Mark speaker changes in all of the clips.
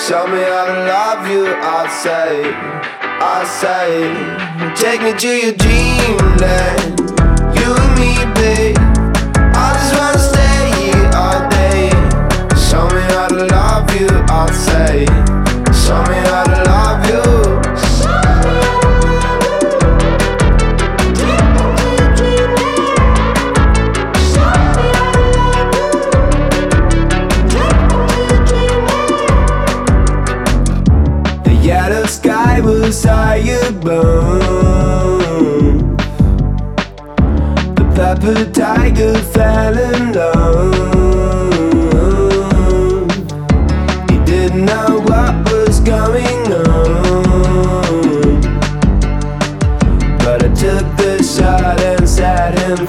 Speaker 1: Show me how to love you, I say, take me to your dreamland. You and me, babe, I just wanna stay here all day. Show me how to love you, I say, show me how to love you. Yeah, the sky was higher above. The pepper tiger fell in love. He didn't know what was going on, but I took the shot and set him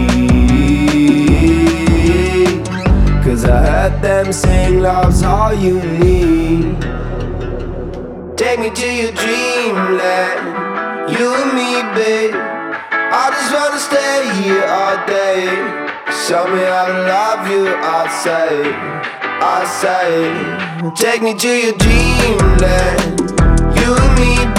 Speaker 1: free. Cause I heard them sing love's all you need. Take me to your dreamland. You and me, babe, I just wanna stay here all day. Show me how to love you, I say, take me to your dreamland. You and me,